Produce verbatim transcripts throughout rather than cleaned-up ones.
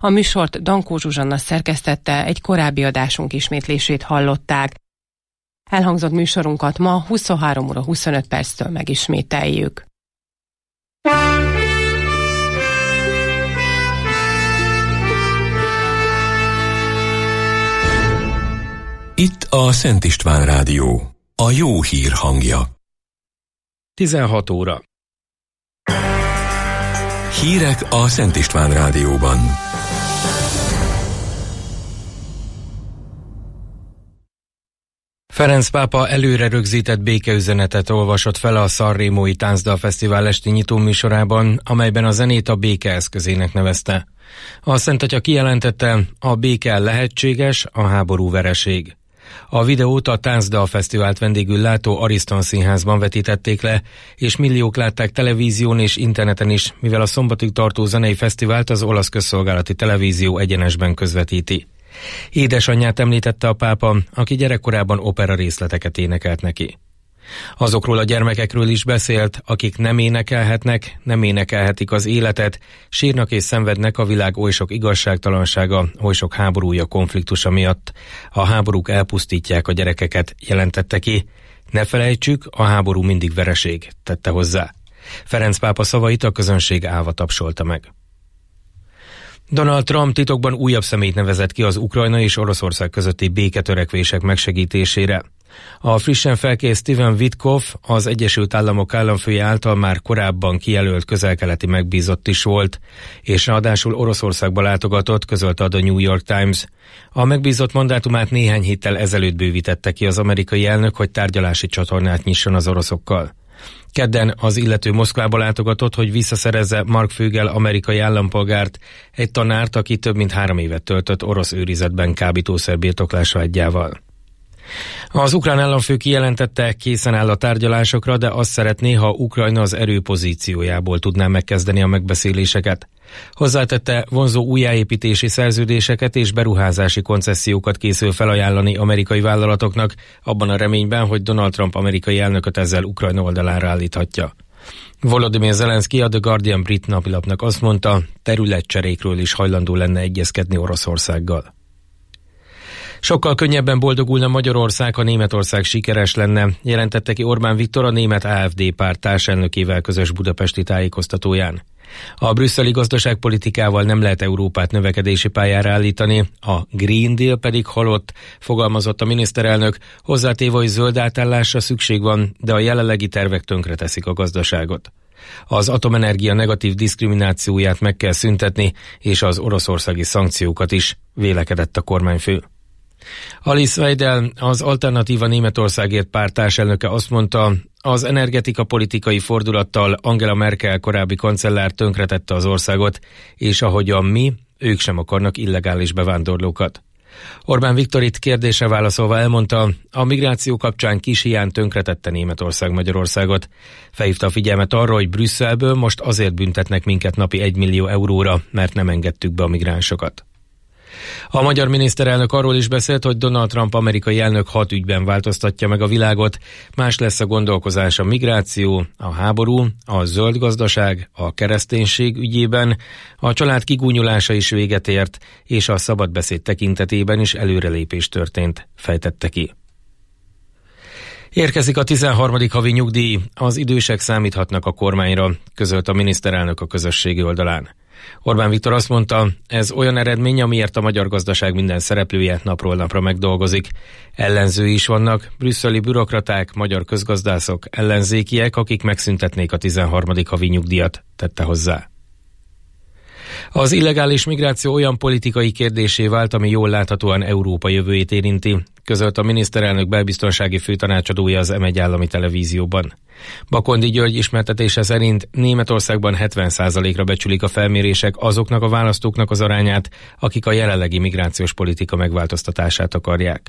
A műsort Dankó Zsuzsanna szerkesztette, egy korábbi adásunk ismétlését hallották. Elhangzott műsorunkat ma huszonhárom óra huszonöt perctől megismételjük. Itt a Szent István Rádió, a jó hír hangja. tizenhat óra. Hírek a Szent István Rádióban. Ferenc pápa előre rögzített békeüzenetet olvasott fel a Sanremói Táncdal Fesztivál esti nyitóműsorában, amelyben a zenét a béke eszközének nevezte. A Szent Atya kijelentette, a béke lehetséges, a háború vereség. A videót a Táncdal Fesztivált vendégül látó Ariston Színházban vetítették le, és milliók látták televízión és interneten is, mivel a szombatig tartó zenei fesztivált az olasz közszolgálati televízió egyenesben közvetíti. Édesanyját említette a pápa, aki gyerekkorában opera részleteket énekelt neki. Azokról a gyermekekről is beszélt, akik nem énekelhetnek, nem énekelhetik az életet, sírnak és szenvednek a világ oly sok igazságtalansága, oly sok háborúja, konfliktusa miatt. A háborúk elpusztítják a gyerekeket, jelentette ki. Ne felejtsük, a háború mindig vereség, tette hozzá. Ferenc pápa szavait a közönség állva tapsolta meg. Donald Trump titokban újabb személyt nevezett ki az Ukrajna és Oroszország közötti béketörekvések megsegítésére. A frissen felkész Stephen Witkoff, az Egyesült Államok államfője által már korábban kijelölt közel-keleti megbízott is volt, és ráadásul Oroszországba látogatott, közölte a The New York Times. A megbízott mandátumát néhány héttel ezelőtt bővítette ki az amerikai elnök, hogy tárgyalási csatornát nyisson az oroszokkal. Kedden az illető Moszkvába látogatott, hogy visszaszerezze Mark Vögel amerikai állampolgárt, egy tanárt, aki több mint három évet töltött orosz őrizetben kábítószer birtoklás vágyával. Az ukrán államfő kijelentette, készen áll a tárgyalásokra, de azt szeretné, ha Ukrajna az erőpozíciójából tudná megkezdeni a megbeszéléseket. Hozzátette, vonzó újjáépítési szerződéseket és beruházási koncesziókat készül felajánlani amerikai vállalatoknak, abban a reményben, hogy Donald Trump amerikai elnököt ezzel Ukrajna oldalára állíthatja. Volodymyr Zelenszky a The Guardian brit napilapnak azt mondta, területcserékről is hajlandó lenne egyezkedni Oroszországgal. Sokkal könnyebben boldogulna Magyarország, ha Németország sikeres lenne, jelentette ki Orbán Viktor a német á ef dé párt társelnökével közös budapesti tájékoztatóján. A brüsszeli gazdaságpolitikával nem lehet Európát növekedési pályára állítani, a Green Deal pedig halott, fogalmazott a miniszterelnök, hozzátéve, hogy zöld átállásra szükség van, de a jelenlegi tervek tönkreteszik a gazdaságot. Az atomenergia negatív diszkriminációját meg kell szüntetni, és az oroszországi szankciókat is, vélekedett a kormányfő. Alice Weidel, az Alternatíva Németországért párt társelnöke azt mondta, az energetika politikai fordulattal Angela Merkel korábbi kancellár tönkretette az országot, és ahogyan mi, ők sem akarnak illegális bevándorlókat. Orbán Viktor itt kérdésre válaszolva elmondta, a migráció kapcsán kis hiány tönkretette Németország Magyarországot. Felhívta a figyelmet arra, hogy Brüsszelből most azért büntetnek minket napi egymillió euróra, mert nem engedtük be a migránsokat. A magyar miniszterelnök arról is beszélt, hogy Donald Trump amerikai elnök hat ügyben változtatja meg a világot, más lesz a gondolkozás a migráció, a háború, a zöld gazdaság, a kereszténység ügyében, a család kigúnyolása is véget ért, és a szabadbeszéd tekintetében is előrelépés történt, fejtette ki. Érkezik a tizenharmadik havi nyugdíj, az idősek számíthatnak a kormányra, közölt a miniszterelnök a közösségi oldalán. Orbán Viktor azt mondta, ez olyan eredmény, amiért a magyar gazdaság minden szereplője napról napra megdolgozik. Ellenzői is vannak, brüsszeli bürokraták, magyar közgazdászok, ellenzékiek, akik megszüntetnék a tizenharmadik havi nyugdíjat, tette hozzá. Az illegális migráció olyan politikai kérdésé vált, ami jól láthatóan Európa jövőjét érinti, közölt a miniszterelnök belbiztonsági főtanácsadója az em egy állami televízióban. Bakondi György ismertetése szerint Németországban hetven százalékra becsülik a felmérések azoknak a választóknak az arányát, akik a jelenlegi migrációs politika megváltoztatását akarják.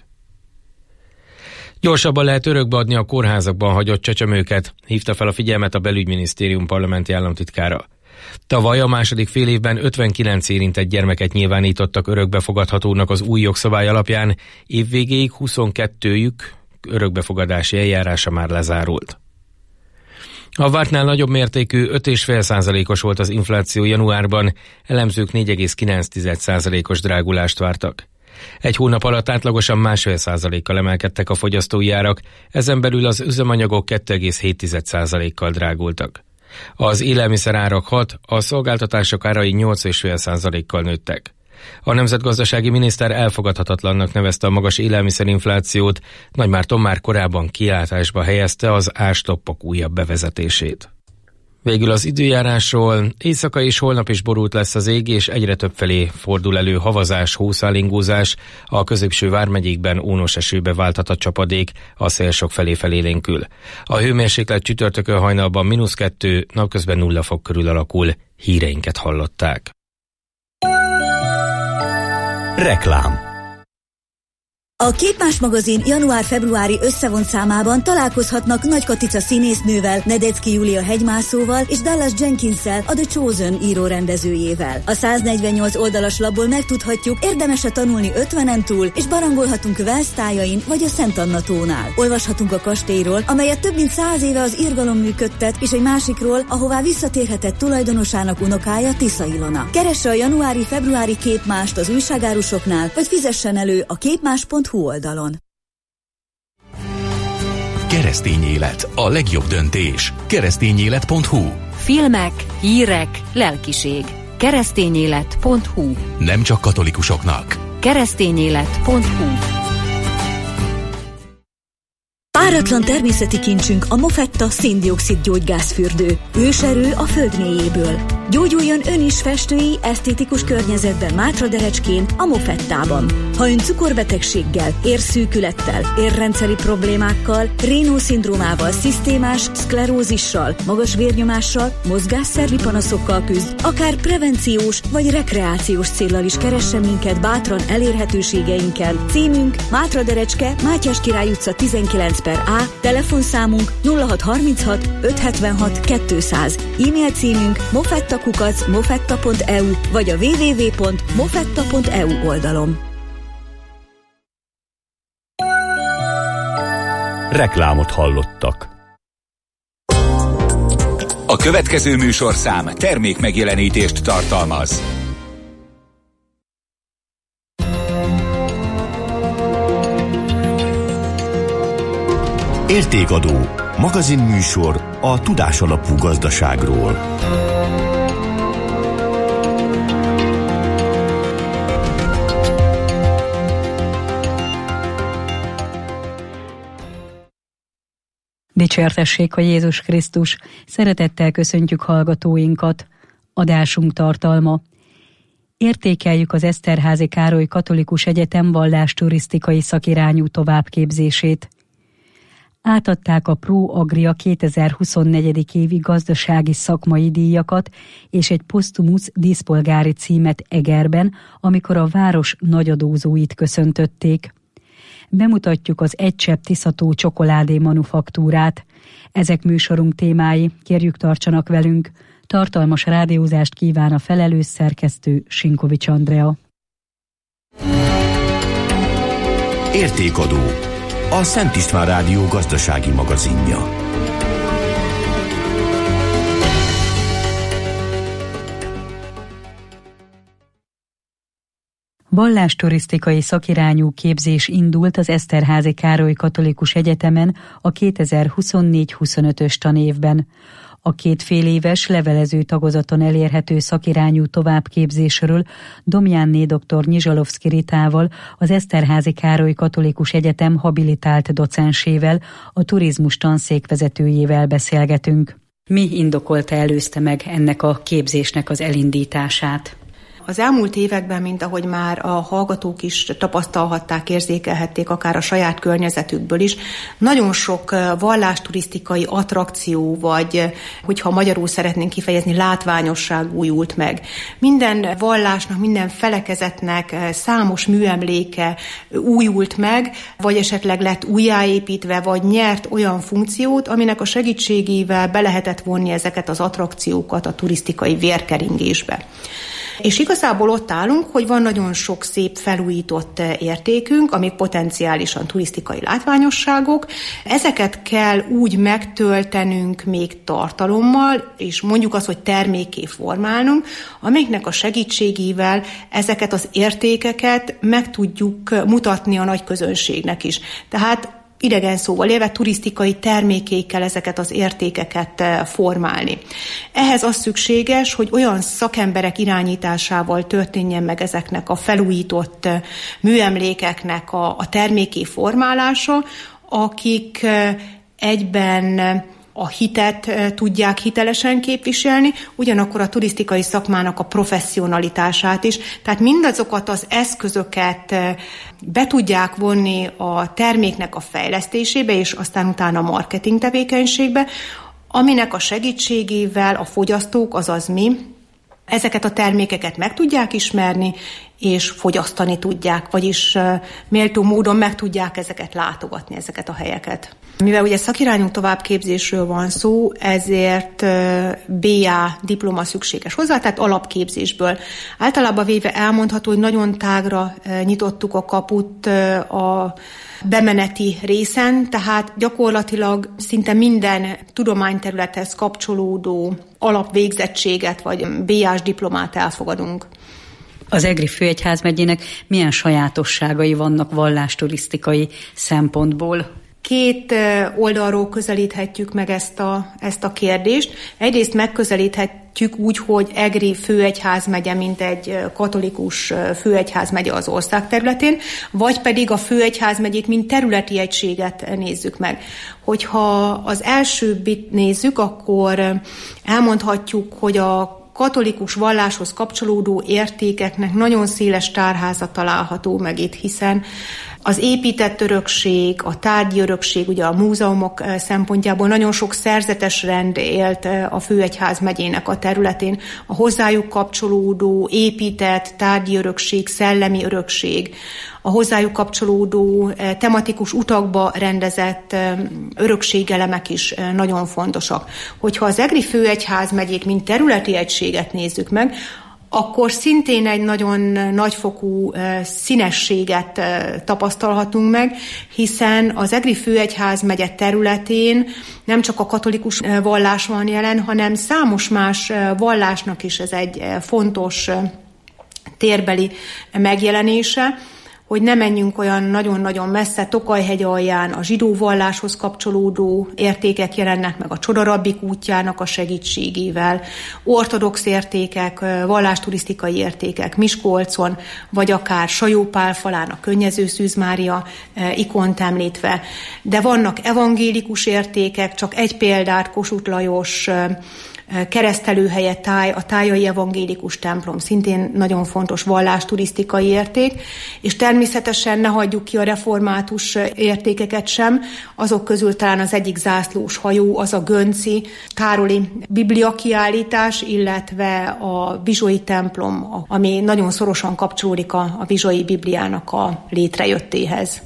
Gyorsabban lehet örökbe adni a kórházakban hagyott csecsemőket, hívta fel a figyelmet a belügyminisztérium parlamenti államtitkára. Tavaly a második fél évben ötvenkilenc érintett gyermeket nyilvánítottak örökbefogadhatónak az új jogszabály alapján, évvégéig huszonkettőjük örökbefogadási eljárása már lezárult. A vártnál nagyobb mértékű öt egész öt százalékos volt az infláció januárban, elemzők négy egész kilenc százalékos drágulást vártak. Egy hónap alatt átlagosan másfél százalékkal emelkedtek a fogyasztói árak, ezen belül az üzemanyagok két egész hét százalékkal drágultak. Az élelmiszerárak hat, a szolgáltatások árai nyolc egész öt százalékkal nőttek. A nemzetgazdasági miniszter elfogadhatatlannak nevezte a magas élelmiszerinflációt, Nagy Márton már korábban kilátásba helyezte az árstoppok újabb bevezetését. Végül az időjárásról: éjszaka és holnap is borult lesz az ég, és egyre többfelé fordul elő havazás, hószálingózás, a középső vármegyékben ónos esőbe válthat a csapadék, a szél sok felé felélénkül. A hőmérséklet csütörtökön hajnalban mínusz kettő, napközben nulla fok körül alakul. Híreinket hallották. Reklám. A Képmás magazin január-februári összevont számában találkozhatnak Nagy Katica színésznővel, Nedecki Júlia hegymászóval és Dallas Jenkinssel, a The Chosen író-rendezőjével. A száznegyvennyolc oldalas labból megtudhatjuk, érdemes-e tanulni ötvenen túl, és barangolhatunk Velsz tájain vagy a Szent Anna tónál. Olvashatunk a kastélyról, amelyet több mint száz éve az irgalom működtet, és egy másikról, ahová visszatérhetett tulajdonosának unokája, Tisza Ilona. Keresse a januári-februári Képmást az újságárusoknál, vagy fizessen elő a képmás pont hu oldalon. Keresztény élet, a legjobb döntés. keresztényélet pont hu. Filmek, hírek, lelkiség. keresztényélet pont hu. Nem csak katolikusoknak. keresztényélet pont hu. Páratlan természeti kincsünk a Mofetta szén-dioxid gyógygázfürdő. Őserő a föld mélyéből. Gyógyuljon ön is festői, esztétikus környezetben Mátraderecskén, a Mofettában. Ha ön cukorbetegséggel, érszűkülettel, érrendszeri problémákkal, Raynaud-szindrómával, szisztémás szklerózissal, magas vérnyomással, mozgásszervi panaszokkal küzd, akár prevenciós vagy rekreációs céllal is keressen minket bátran elérhetőségeinken. Címünk Mátraderecske, Mátyás Király utca tizenkilenc per A, telefonszámunk nulla hat harminchat ötszázhetvenhat kétszáz, e-mail címünk mofettakukac mofetta pont e u vagy a double-u double-u double-u pont mofetta pont e u oldalon. Reklámot hallottak. A következő műsorszám termék megjelenítést tartalmaz. Értékadó. Magazinműsor a tudásalapú gazdaságról. Dicsértessék a Jézus Krisztus! Szeretettel köszöntjük hallgatóinkat. Adásunk tartalma: értékeljük az Eszterházy Károly Katolikus Egyetem vallásturisztikai szakirányú továbbképzését. Átadták a Pro Agria kétezer-huszonnégy. évi gazdasági szakmai díjakat és egy posztumusz díszpolgári címet Egerben, amikor a város nagyadózóit köszöntötték. Bemutatjuk az Egy Csepp Tiszató csokoládé manufaktúrát. Ezek műsorunk témái, kérjük tartsanak velünk. Tartalmas rádiózást kíván a felelős szerkesztő, Sinkovics Andrea. Értékadó. A Szent István Rádió gazdasági magazinja. Vallásturisztikai szakirányú képzés indult az Eszterházy Károly Katolikus Egyetemen a kétezer-huszonnégy-huszonötös tanévben. A két fél éves levelező tagozaton elérhető szakirányú továbbképzésről Domjánné dr. Nyizsalovszky Ritával, az Eszterházy Károly Katolikus Egyetem habilitált docensével, a turizmus tanszékvezetőjével beszélgetünk. Mi indokolta, előzte meg ennek a képzésnek az elindítását? Az elmúlt években, mint ahogy már a hallgatók is tapasztalhatták, érzékelhették akár a saját környezetükből is, nagyon sok vallásturisztikai attrakció, vagy hogyha magyarul szeretnénk kifejezni, látványosság újult meg. Minden vallásnak, minden felekezetnek számos műemléke újult meg, vagy esetleg lett újjáépítve, vagy nyert olyan funkciót, aminek a segítségével be lehetett vonni ezeket az attrakciókat a turisztikai vérkeringésbe. És igazából ott állunk, hogy van nagyon sok szép felújított értékünk, amik potenciálisan turisztikai látványosságok. Ezeket kell úgy megtöltenünk még tartalommal, és mondjuk azt, hogy termékké formálnunk, amiknek a segítségével ezeket az értékeket meg tudjuk mutatni a nagy közönségnek is. Tehát idegen szóval élve turisztikai termékékkel ezeket az értékeket formálni. Ehhez az szükséges, hogy olyan szakemberek irányításával történjen meg ezeknek a felújított műemlékeknek a, a terméké formálása, akik egyben a hitet tudják hitelesen képviselni, ugyanakkor a turisztikai szakmának a professzionalitását is. Tehát mindazokat az eszközöket be tudják vonni a terméknek a fejlesztésébe, és aztán utána a marketing tevékenységbe, aminek a segítségével a fogyasztók, azaz mi, ezeket a termékeket meg tudják ismerni, és fogyasztani tudják, vagyis méltó módon meg tudják ezeket látogatni, ezeket a helyeket. Mivel ugye szakirányú továbbképzésről van szó, ezért bé á diploma szükséges hozzá, tehát alapképzésből. Általában véve elmondható, hogy nagyon tágra nyitottuk a kaput a bemeneti részen, tehát gyakorlatilag szinte minden tudományterülethez kapcsolódó alapvégzettséget vagy bé á-s diplomát elfogadunk. Az Egri Főegyházmegyének milyen sajátosságai vannak vallásturisztikai szempontból? Két oldalról közelíthetjük meg ezt a, ezt a kérdést. Egyrészt megközelíthetjük úgy, hogy Egri Főegyházmegye, mint egy katolikus főegyházmegye az ország területén, vagy pedig a főegyházmegyét, mint területi egységet nézzük meg. Hogyha az elsőbbit nézzük, akkor elmondhatjuk, hogy a katolikus valláshoz kapcsolódó értékeknek nagyon széles tárháza található meg itt, hiszen az épített örökség, a tárgyi örökség, ugye a múzeumok szempontjából nagyon sok szerzetes rend élt a Főegyházmegyének a területén. A hozzájuk kapcsolódó épített tárgyi örökség, szellemi örökség, a hozzájuk kapcsolódó tematikus utakba rendezett örökségelemek is nagyon fontosak. Hogyha az Egri Főegyházmegyét, mint területi egységet nézzük meg, akkor szintén egy nagyon nagyfokú színességet tapasztalhatunk meg, hiszen az Egri Főegyházmegye területén nem csak a katolikus vallás van jelen, hanem számos más vallásnak is ez egy fontos térbeli megjelenése, hogy ne menjünk olyan nagyon-nagyon messze, Tokaj-hegy alján a zsidó valláshoz kapcsolódó értékek jelennek meg a Csodarabbik útjának a segítségével, ortodox értékek, vallásturisztikai értékek Miskolcon, vagy akár Sajó-Pál-falán a Könnyező Szűz Mária ikont említve. De vannak evangélikus értékek, csak egy példát, Kossuth Lajos keresztelőhelye Táj, a tájai evangélikus templom, szintén nagyon fontos vallásturisztikai érték, és természetesen ne hagyjuk ki a református értékeket sem, azok közül talán az egyik zászlós hajó, az a Gönci Károli Biblia kiállítás, illetve a Bizsói templom, ami nagyon szorosan kapcsolódik a, a Bizsói Bibliának a létrejöttéhez.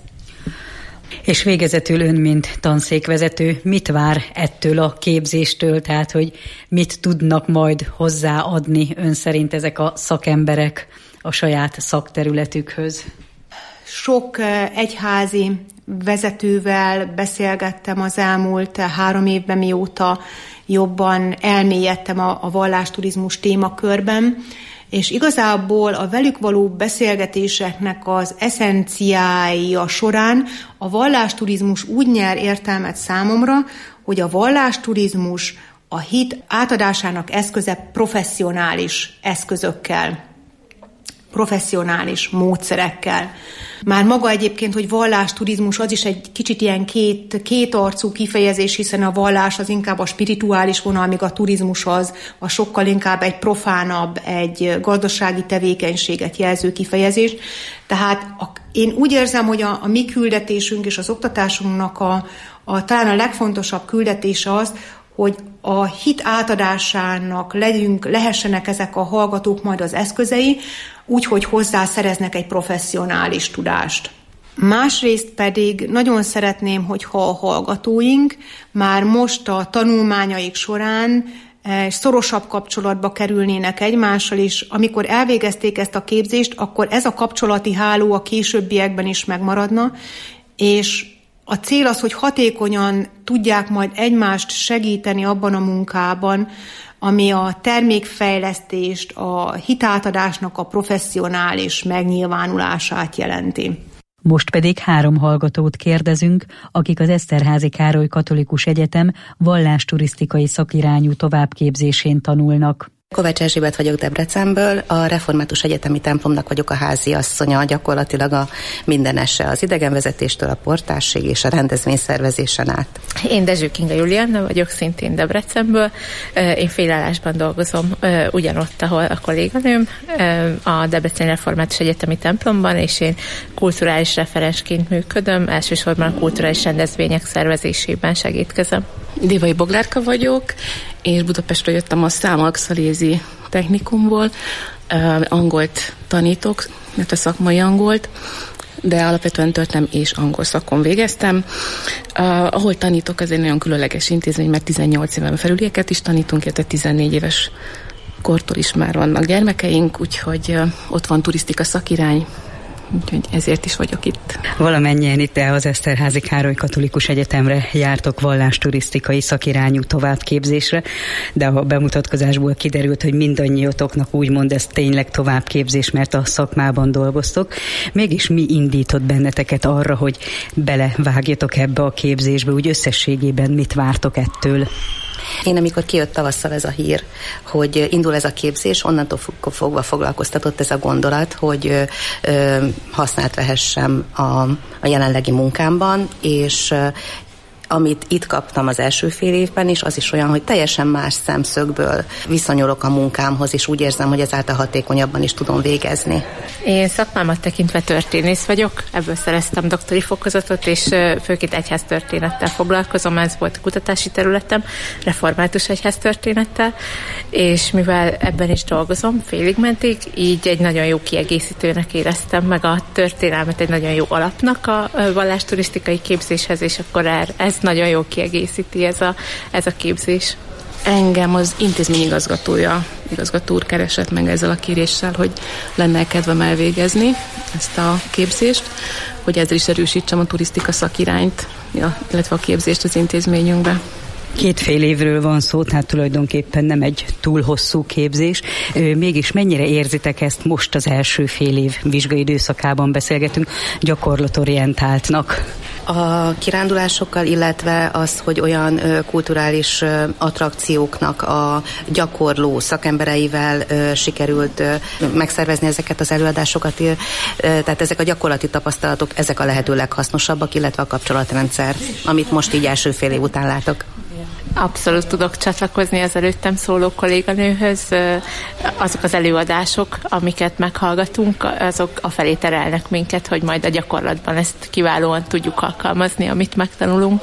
És végezetül ön, mint tanszékvezető, mit vár ettől a képzéstől, tehát hogy mit tudnak majd hozzáadni ön szerint ezek a szakemberek a saját szakterületükhöz? Sok egyházi vezetővel beszélgettem az elmúlt három évben, mióta jobban elmélyedtem a, a vallásturizmus témakörben, és igazából a velük való beszélgetéseknek az eszenciája során a vallásturizmus úgy nyer értelmet számomra, hogy a vallásturizmus a hit átadásának eszköze professzionális eszközökkel, professzionális módszerekkel. Már maga egyébként, hogy vallásturizmus, az is egy kicsit ilyen két, kétarcú kifejezés, hiszen a vallás az inkább a spirituális vonal, míg a turizmus az, a sokkal inkább egy profánabb, egy gazdasági tevékenységet jelző kifejezés. Tehát a, én úgy érzem, hogy a, a mi küldetésünk és az oktatásunknak a, a talán a legfontosabb küldetése az, hogy a hit átadásának legyünk, lehessenek ezek a hallgatók majd az eszközei, úgyhogy hozzá szereznek egy professzionális tudást. Másrészt pedig nagyon szeretném, hogyha a hallgatóink már most a tanulmányaik során szorosabb kapcsolatba kerülnének egymással, és amikor elvégezték ezt a képzést, akkor ez a kapcsolati háló a későbbiekben is megmaradna, és a cél az, hogy hatékonyan tudják majd egymást segíteni abban a munkában, ami a termékfejlesztést, a hitátadásnak a professzionális megnyilvánulását jelenti. Most pedig három hallgatót kérdezünk, akik az Eszterházy Károly Katolikus Egyetem vallásturisztikai szakirányú továbbképzésén tanulnak. Kovács Erzsébet vagyok Debrecenből, a Református Egyetemi Templomnak vagyok a háziasszonya, gyakorlatilag a mindenese, az idegenvezetéstől a portásig és a rendezvényszervezésen át. Én Dezső Kinga Julianna vagyok, szintén Debrecenből. Én félállásban dolgozom ugyanott, ahol a kolléganőm, a Debreceni Református Egyetemi Templomban, és én kulturális referensként működöm, elsősorban a kulturális rendezvények szervezésében segítkezem. Dévai Boglárka vagyok, és Budapestről jöttem a Számalkszalézi technikumból. Uh, angolt tanítok, mert a szakmai angolt, de alapvetően történelem és angol szakon végeztem. Uh, ahol tanítok, az egy nagyon különleges intézmény, mert tizennyolc éven felülieket is tanítunk, illetve tizennégy éves kortól is már vannak gyermekeink, úgyhogy uh, ott van turisztika szakirány, úgyhogy ezért is vagyok itt. Valamennyien itt az Eszterházy Károly Katolikus Egyetemre jártok vallásturisztikai szakirányú továbbképzésre, de a bemutatkozásból kiderült, hogy mindannyiatoknak úgymond ez tényleg továbbképzés, mert a szakmában dolgoztok. Mégis mi indított benneteket arra, hogy belevágjatok ebbe a képzésbe, úgy összességében mit vártok ettől? Én amikor kijött tavasszal ez a hír, hogy indul ez a képzés, onnantól fogva foglalkoztatott ez a gondolat, hogy ö, ö, használt vehessem a, a jelenlegi munkámban, és ö, amit itt kaptam az első fél évben is, az is olyan, hogy teljesen más szemszögből viszonyulok a munkámhoz, és úgy érzem, hogy ezáltal hatékonyabban is tudom végezni. Én szakmámat tekintve történész vagyok, ebből szereztem doktori fokozatot, és főként egyháztörténettel foglalkozom, ez volt a kutatási területem, református egyháztörténettel, és mivel ebben is dolgozom félig mentig, így egy nagyon jó kiegészítőnek éreztem, meg a történelmet egy nagyon jó alapnak a vallásturisztikai képzéshez, és akkor ez nagyon jól kiegészíti ez a, ez a képzés. Engem az intézmény igazgatója, igazgató úr keresett meg ezzel a kéréssel, hogy lenne kedvem elvégezni ezt a képzést, hogy ezzel is erősítsem a turisztika szakirányt, illetve a képzést az intézményünkbe. Két fél évről van szó, tehát tulajdonképpen nem egy túl hosszú képzés. Mégis mennyire érzitek ezt most az első fél év vizsgai időszakában beszélgetünk, gyakorlatorientáltnak? A kirándulásokkal, illetve az, hogy olyan ö, kulturális ö, attrakcióknak a gyakorló szakembereivel ö, sikerült ö, megszervezni ezeket az előadásokat, ö, tehát ezek a gyakorlati tapasztalatok, ezek a lehető leghasznosabbak, illetve a kapcsolatrendszer, amit most így első fél év után látok. Abszolút tudok csatlakozni az előttem szóló kolléganőhöz. Azok az előadások, amiket meghallgatunk, azok afelé terelnek minket, hogy majd a gyakorlatban ezt kiválóan tudjuk alkalmazni, amit megtanulunk.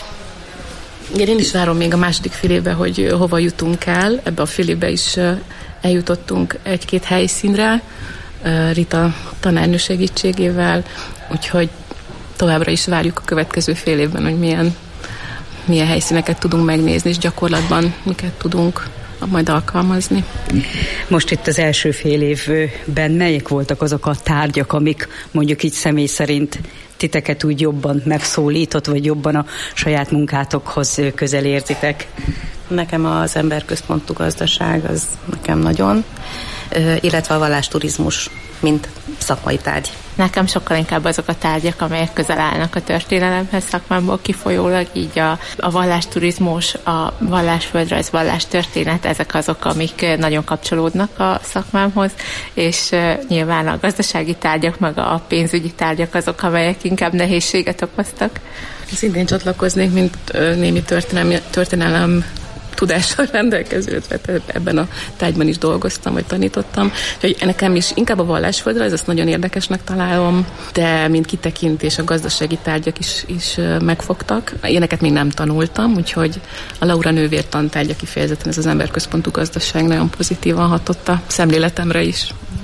Igen, én is várom még a második fél évben, hogy hova jutunk el. Ebbe a fél évben is eljutottunk egy-két helyszínre, Rita tanárnő segítségével, úgyhogy továbbra is várjuk a következő fél évben, hogy milyen milyen helyszíneket tudunk megnézni, és gyakorlatban miket tudunk majd alkalmazni. Most itt az első fél évben melyek voltak azok a tárgyak, amik mondjuk így személy szerint titeket úgy jobban megszólított, vagy jobban a saját munkátokhoz közel érzitek? Nekem az emberközpontú gazdaság, az nekem nagyon, illetve a vallásturizmus, mint szakmai tárgy. Nekem sokkal inkább azok a tárgyak, amelyek közel állnak a történelemhez szakmámból kifolyólag, így a, a vallásturizmus, a vallásföldrajz, vallástörténet, ezek azok, amik nagyon kapcsolódnak a szakmámhoz, és uh, nyilván a gazdasági tárgyak, meg a pénzügyi tárgyak azok, amelyek inkább nehézséget okoztak. Szintén csatlakoznék, mint uh, némi történelem, történelem tudással rendelkező, ebben a tárgyban is dolgoztam, vagy tanítottam. Úgyhogy nekem is inkább a vallásföldrajz, azt nagyon érdekesnek találom, de mint kitekintés a gazdasági tárgyak is, is megfogtak. Ilyeneket még nem tanultam, úgyhogy a Laura nővér tantárgya kifejezetten ez az emberközpontú gazdaság nagyon pozitívan hatott a szemléletemre is.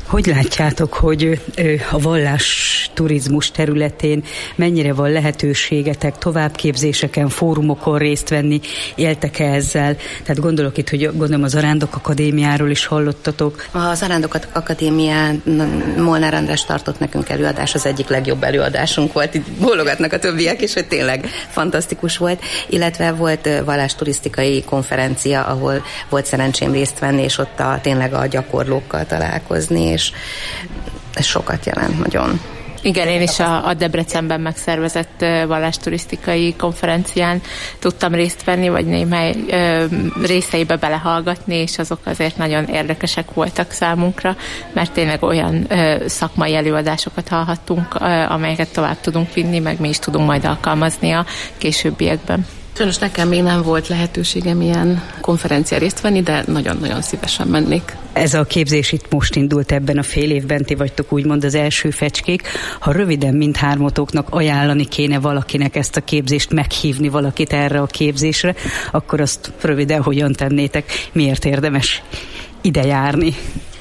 Hogy látjátok, hogy a vallás turizmus területén mennyire van lehetőségetek továbbképzéseken, fórumokon részt venni, éltek-e ezzel? Tehát gondolok itt, hogy gondolom az Arándok Akadémiáról is hallottatok. Az Arándok Akadémián Molnár András tartott nekünk előadás, az egyik legjobb előadásunk volt, itt bólogatnak a többiek is, hogy tényleg fantasztikus volt, illetve volt vallásturisztikai konferencia, ahol volt szerencsém részt venni, és ott a, tényleg a gyakorlókkal találkozni, és ez sokat jelent nagyon. Igen, én is a, a Debrecenben megszervezett uh, vallásturisztikai konferencián tudtam részt venni, vagy némely uh, részeibe belehallgatni, és azok azért nagyon érdekesek voltak számunkra, mert tényleg olyan uh, szakmai előadásokat hallhattunk, uh, amelyeket tovább tudunk vinni, meg mi is tudunk majd alkalmazni a későbbiekben. Sajnos nekem még nem volt lehetőségem ilyen konferencián részt venni, de nagyon-nagyon szívesen mennék. Ez a képzés itt most indult ebben a fél évben, ti vagytok úgymond az első fecskék. Ha röviden mindhármatoknak ajánlani kéne valakinek ezt a képzést, meghívni valakit erre a képzésre, akkor azt röviden hogyan tennétek? Miért érdemes ide járni?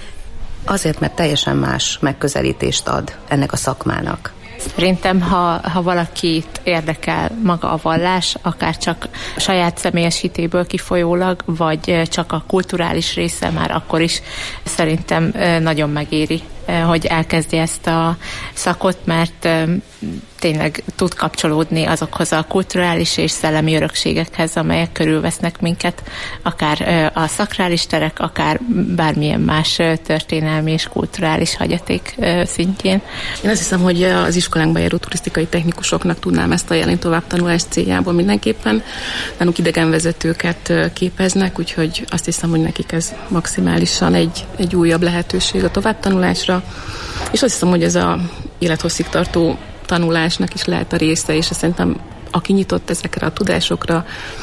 Azért, mert teljesen más megközelítést ad ennek a szakmának. Szerintem, ha, ha valakit érdekel maga a vallás, akár csak saját személyes hitéből kifolyólag, vagy csak a kulturális része, már akkor is szerintem nagyon megéri, hogy elkezdje ezt a szakot, mert tényleg tud kapcsolódni azokhoz a kulturális és szellemi örökségekhez, amelyek körülvesznek minket, akár a szakrális terek, akár bármilyen más történelmi és kulturális hagyaték szintjén. Én azt hiszem, hogy az iskolánkba járó turisztikai technikusoknak tudnám ezt ajánlani továbbtanulás céljából mindenképpen. Nálunk idegenvezetőket képeznek, úgyhogy azt hiszem, hogy nekik ez maximálisan egy, egy újabb lehetőség a továbbtanulásra. És azt hiszem, hogy ez a élethosszig tartó tanulásnak is lehet a része, és szerintem aki nyitott ezekre a tudásokra,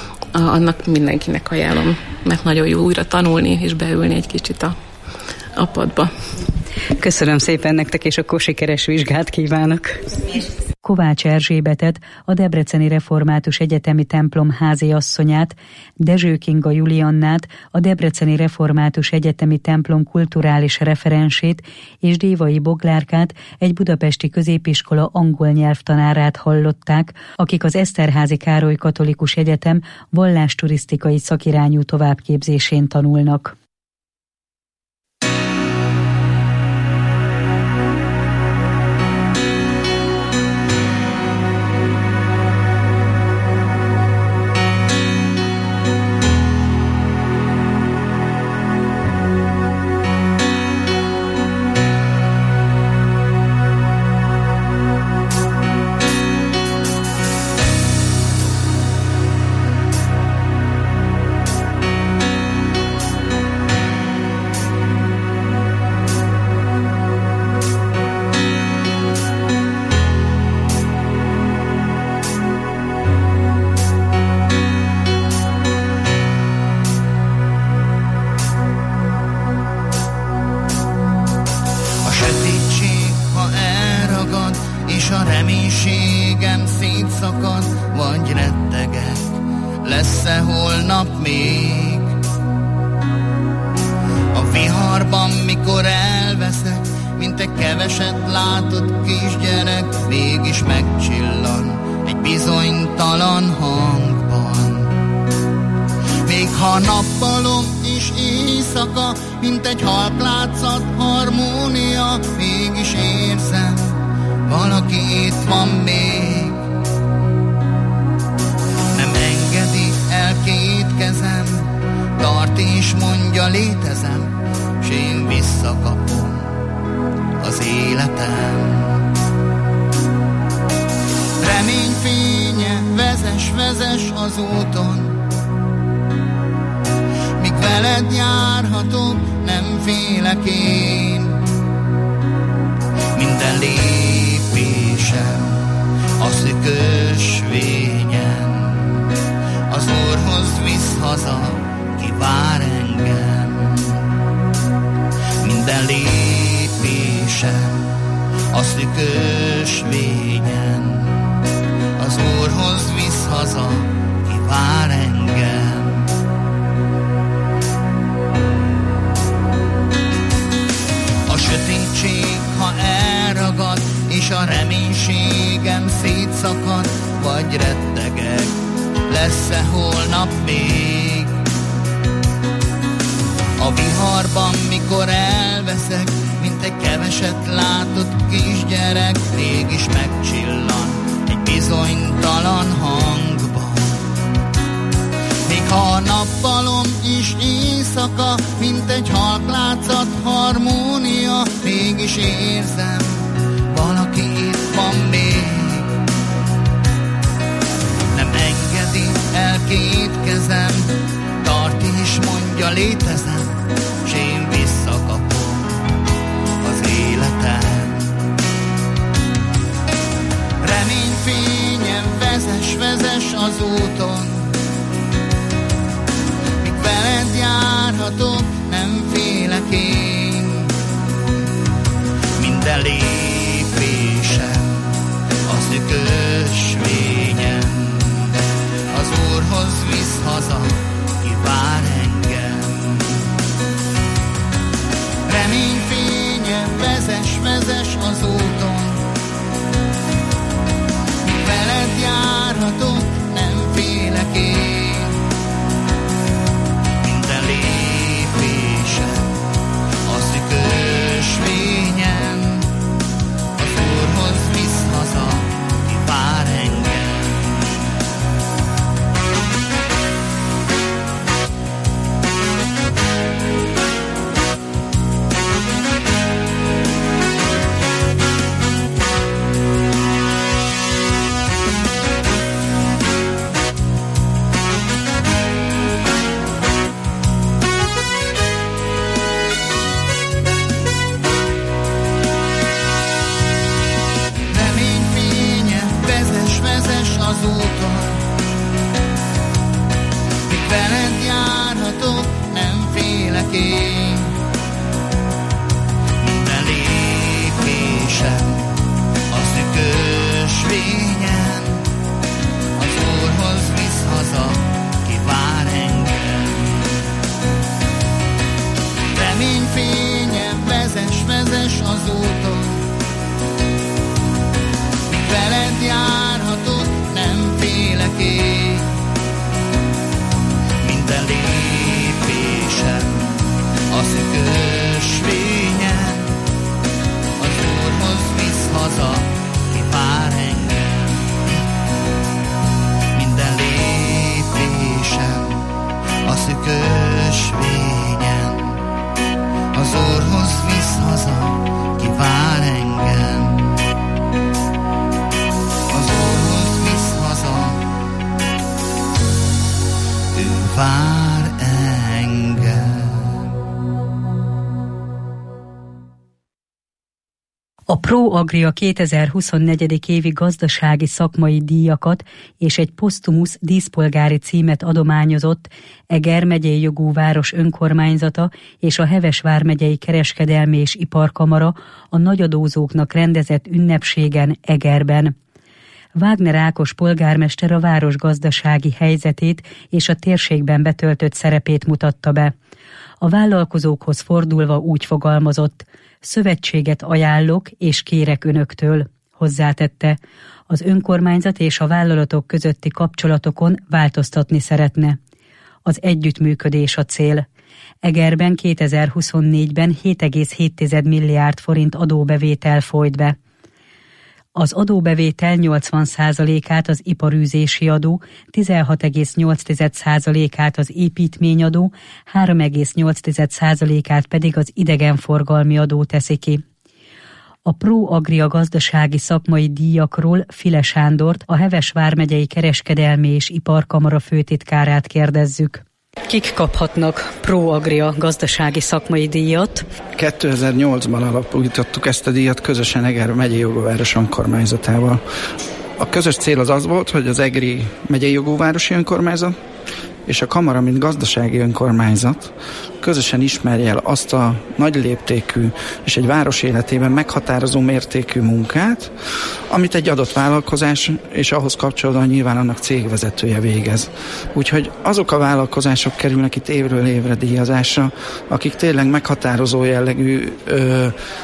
annak mindenkinek ajánlom, mert nagyon jó újra tanulni és beülni egy kicsit a, a padba. Köszönöm szépen nektek, és akkor sikeres vizsgát kívánok! Kovács Erzsébetet, a Debreceni Református Egyetemi templom háziasszonyát, Dezső Kinga Juliannát, a Debreceni Református Egyetemi templom kulturális referensét, és Dévai Boglárkát, egy budapesti középiskola angol nyelvtanárát hallották, akik az Eszterházy Károly Katolikus Egyetem vallásturisztikai szakirányú továbbképzésén tanulnak. A sötét segítség, ha elragad, és a reménységem szétszakad, vagy rettegek, lesz-e holnap még? A viharban, mikor elveszek, mint egy keveset látott kisgyerek, mégis megcsillan egy bizonytalan hangban. Még ha a nappalom is éjszaka, mint egy halklátszat harmónia, mégis érzem, valaki itt van még. Nem engedi el két kezem, tart és mondja, létezem, s én visszakapom az életem. Reményfényem, vezess, vezess az úton, míg veled járhatok, nem félek én. Minden lépésem a szűkös vényem, az Úrhoz visz haza, ki vár engem. Reményfényem, vezess, vezess az úton, míg veled járhatok, nem félek én. Minden lépésem a szűkös vényem, az Úrhoz visz haza, ki vár engem. Az úton, míg veled járhatok, nem félek én. Minden lépésem a szűkös vényen, az Úrhoz visz haza, ki vár engem. Reményfényem, vezess, vezess az úton, míg veled járhatok, nem félek én. Minden lépésem a szűkös vényen, az Úrhoz visz haza, ki vár engem. Minden lépésem a szűkös vényen, az Úrhoz visz haza, ki vár engem. Vár engem. A Pro Agria kétezer-huszonnégy. évi gazdasági szakmai díjakat és egy posztumusz díszpolgári címet adományozott Eger megyei jogú város önkormányzata és a Heves vármegyei kereskedelmi és iparkamara a nagyadózóknak rendezett ünnepségen Egerben. Wagner Ákos polgármester a város gazdasági helyzetét és a térségben betöltött szerepét mutatta be. A vállalkozókhoz fordulva úgy fogalmazott: szövetséget ajánlok és kérek önöktől, hozzátette. Az önkormányzat és a vállalatok közötti kapcsolatokon változtatni szeretne. Az együttműködés a cél. Egerben kétezer-huszonnégyben hét egész hét milliárd forint adóbevétel folyt be. Az adóbevétel nyolcvan százalékát az iparűzési adó, tizenhat egész nyolc százalékát az építményadó, három egész nyolc százalékát pedig az idegenforgalmi adó teszi ki. A Pro Agria gazdasági szakmai díjakról File Sándort, a Heves vármegyei kereskedelmi és iparkamara főtitkárát kérdezzük. Kik kaphatnak Pro Agria gazdasági szakmai díjat? kétezer-nyolcban alapítottuk ezt a díjat közösen Eger megyei jogú város önkormányzatával. A közös cél az az volt, hogy az egri megyei jogú városi önkormányzat és a kamara, mint gazdasági önkormányzat közösen ismerje el azt a nagy léptékű és egy város életében meghatározó mértékű munkát, amit egy adott vállalkozás és ahhoz kapcsolódóan nyilván annak cégvezetője végez. Úgyhogy azok a vállalkozások kerülnek itt évről évre díjazásra, akik tényleg meghatározó jellegű ö,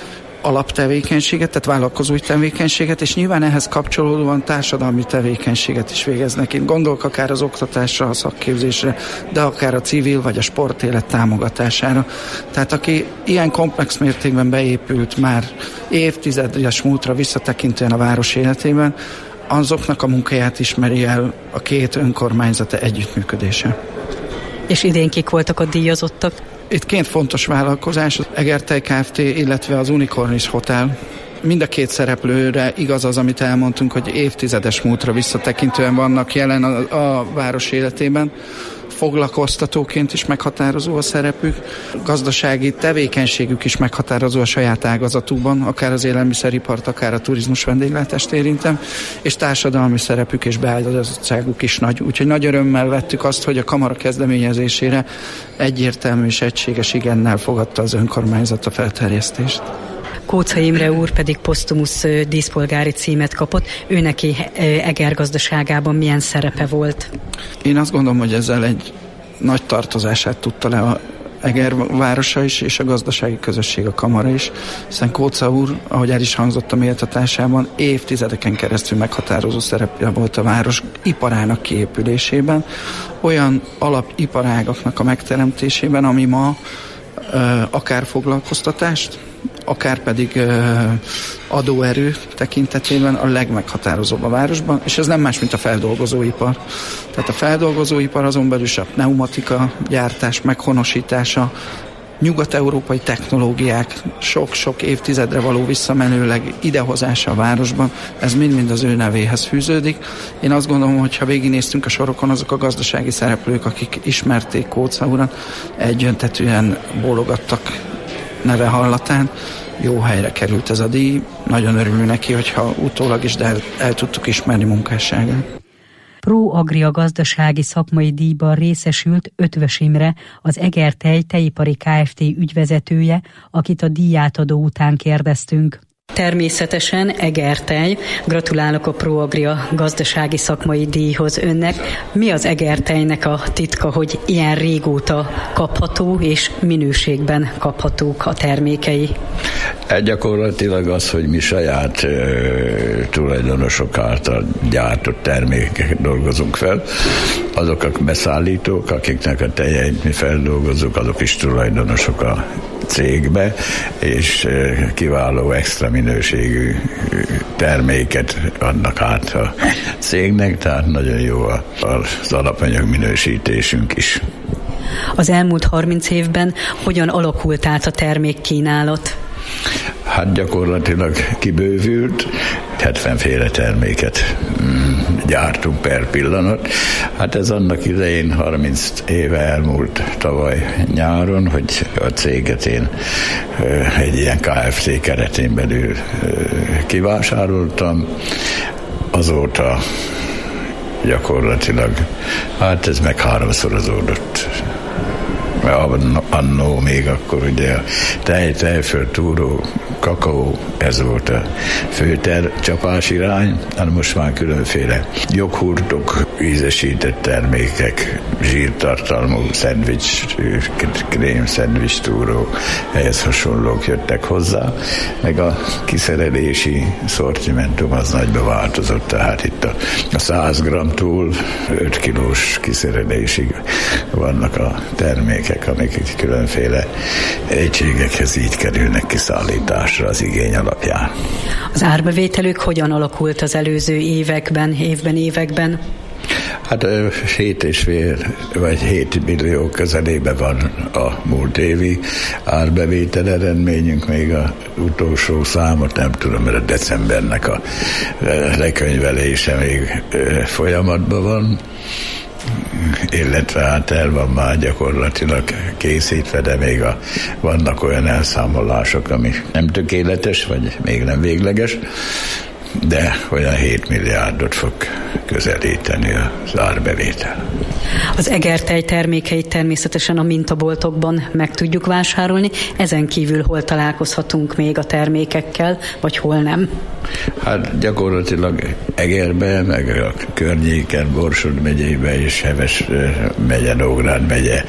alaptevékenységet, tehát vállalkozói tevékenységet, és nyilván ehhez kapcsolódóan társadalmi tevékenységet is végeznek. Én gondolok akár az oktatásra, a szakképzésre, de akár a civil vagy a sportélet támogatására. Tehát aki ilyen komplex mértékben beépült már évtizedes múltra visszatekintően a város életében, azoknak a munkáját ismeri el a két önkormányzata együttműködése. És idén kik voltak a díjazottak? Itt két fontos vállalkozás, az Egertej Kft., illetve az Unicornis Hotel. Mind a két szereplőre igaz az, amit elmondtunk, hogy évtizedes múltra visszatekintően vannak jelen a, a város életében. Foglalkoztatóként is meghatározó a szerepük, gazdasági tevékenységük is meghatározó a saját ágazatukban, akár az élelmiszeripart, akár a turizmus vendéglátást érintem, és társadalmi szerepük és beágyazottságuk is nagy. Úgyhogy nagy örömmel vettük azt, hogy a kamara kezdeményezésére egyértelmű és egységes igennel fogadta az önkormányzat a felterjesztést. Kóca Imre úr pedig posztumusz díszpolgári címet kapott. Ő neki Eger gazdaságában milyen szerepe volt? Én azt gondolom, hogy ezzel egy nagy tartozását tudta le a Eger városa is, és a gazdasági közösség, a kamara is, hiszen Kóca úr, ahogy el is hangzott a méltatásában, évtizedeken keresztül meghatározó szerepe volt a város iparának kiépülésében, olyan alapiparágaknak a megteremtésében, ami ma akár foglalkoztatást, akár pedig uh, adóerő tekintetében a legmeghatározóbb a városban, és ez nem más, mint a feldolgozóipar. Tehát a feldolgozóipar azon belül is a pneumatika gyártás, meghonosítása, nyugat-európai technológiák sok-sok évtizedre való visszamenőleg idehozása a városban, ez mind-mind az ő nevéhez fűződik. Én azt gondolom, hogy ha végignéztünk a sorokon, azok a gazdasági szereplők, akik ismerték Kóca urat, egyöntetűen bólogattak neve hallatán. Jó helyre került ez a díj. Nagyon örülünk neki, hogyha utólag is, de el, el tudtuk ismerni munkásságát. Pro Agria gazdasági szakmai díjban részesült Ötvös Imre, az Egertej Tejipari Kft. Ügyvezetője, akit a díjátadó után kérdeztünk. Természetesen Egertej. Gratulálok a Pro Agria gazdasági szakmai díjhoz önnek. Mi az Egertejnek a titka, hogy ilyen régóta kapható és minőségben kaphatók a termékei? Ez gyakorlatilag az, hogy mi saját e, tulajdonosok által gyártott termékeket dolgozunk fel. Azok a beszállítók, akiknek a tejeit mi feldolgozunk, azok is tulajdonosok a cégbe, és kiváló extra minőségű terméket adnak át a cégnek, tehát nagyon jó az alapanyag minősítésünk is. Az elmúlt harminc évben hogyan alakult át a termékkínálat? Hát gyakorlatilag kibővült, hetvenféle terméket gyártunk per pillanat. Hát ez annak idején harminc éve elmúlt tavaly nyáron, hogy a céget én egy ilyen ká ef té keretén belül kivásároltam. Azóta gyakorlatilag, hát ez meg háromszorozódott. Annó még akkor ugye a tej, tejföld, túró, kakaó, ez volt a fő csapás irány, hát most már különféle joghurtok, ízesített termékek, zsírtartalmú szendvics, krém, szendvics, túró, ehhez hasonlók jöttek hozzá, meg a kiszerelési szortimentum az nagyba változott, tehát itt a, a száz grammtól öt kilós kiszerelésig vannak a termékek, amik különféle egységekhez így kerülnek kiszállításra az igény alapján. Az árbevételük hogyan alakult az előző években, évben, években? Hát hét és fél vagy hét millió közelébe van a múlt évi árbevétel eredményünk, még a utolsó számot nem tudom, mert a decembernek a lekönyvelése még folyamatban van, illetve hát el van már gyakorlatilag készítve, de még a, vannak olyan elszámolások, ami nem tökéletes, vagy még nem végleges. de olyan hét milliárdot fog közelíteni az árbevétel. Az egertej termékeit természetesen a mintaboltokban meg tudjuk vásárolni, ezen kívül hol találkozhatunk még a termékekkel, vagy hol nem? Hát gyakorlatilag Egerben, meg a környéken, Borsod megyében és Heves megye, Nógrád megye,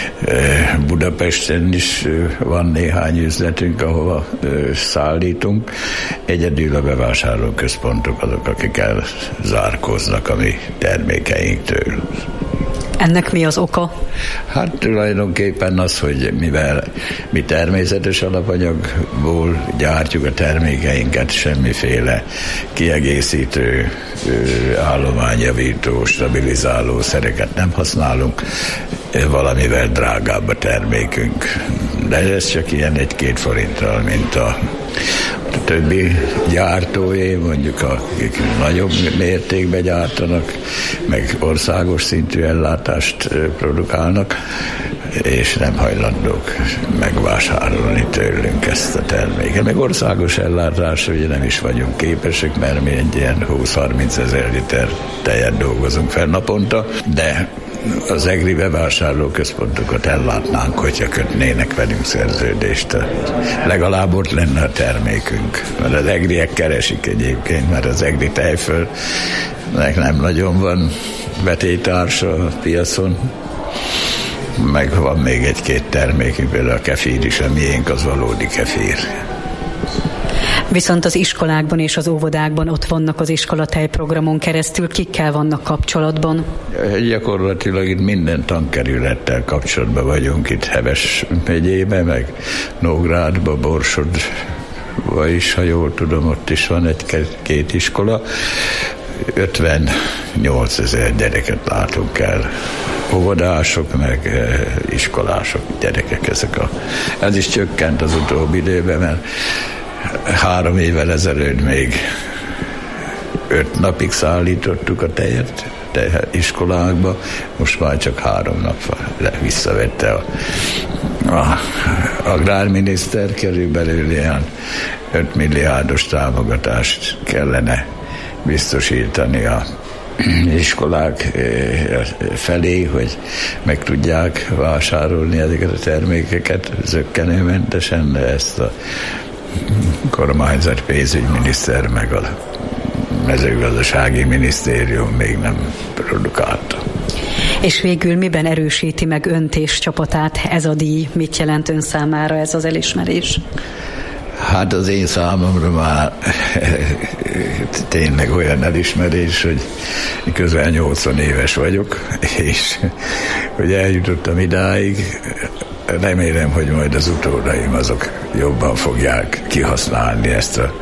Budapesten is van néhány üzletünk, ahova szállítunk. Egyedül a bevásárlóközpontok azok, akik elzárkóznak a mi termékeinktől. Ennek mi az oka? Hát tulajdonképpen az, hogy mivel mi természetes alapanyagból gyártjuk a termékeinket, semmiféle kiegészítő, állományjavító, stabilizáló szereket nem használunk, valamivel drágább a termékünk. De ez csak ilyen egy-két forinttal, mint a többi gyártóé, mondjuk akik nagyobb mértékben gyártanak, meg országos szintű ellátást produkálnak, és nem hajlandók megvásárolni tőlünk ezt a terméket. Meg országos ellátásra ugye nem is vagyunk képesek, mert mi egy ilyen húsz-harminc ezer liter tejet dolgozunk fel naponta, de az egri bevásárlóközpontokat ellátnánk, hogyha kötnének velünk szerződést. Legalább ott lenne a termékünk. Mert az egriek keresik egyébként, mert az egri tejfölnek nem nagyon van betétársa a piacon. Meg van még egy-két termékünk, például a kefír is, a miénk az valódi kefír. Viszont az iskolákban és az óvodákban ott vannak az iskolatejprogramon keresztül, kikkel vannak kapcsolatban? Gyakorlatilag itt minden tankerülettel kapcsolatban vagyunk, itt Heves megyében, meg Nógrádban, Borsodban is, ha jól tudom, ott is van egy-két iskola. ötvennyolc ezer gyereket látunk el. Óvodások, meg iskolások gyerekek ezek a... Ez is csökkent az utóbbi időben, mert három évvel ezelőtt még öt napig szállítottuk a tejet te iskolákba, most már csak három nap visszavette a, a agrárminiszter, körülbelül ilyen öt milliárdos támogatást kellene biztosítani a iskolák felé, hogy meg tudják vásárolni ezeket a termékeket zökkenőmentesen, de ezt a kormányzat, pénzügyminiszter meg a mezőgazdasági minisztérium még nem produkálta. És végül miben erősíti meg önt és csapatát ez a díj? Mit jelent ön számára ez az elismerés? Hát az én számomra már tényleg olyan elismerés, hogy közel nyolcvan éves vagyok, és hogy eljutottam idáig, remélem, hogy majd az utódaim azok jobban fogják kihasználni ezt a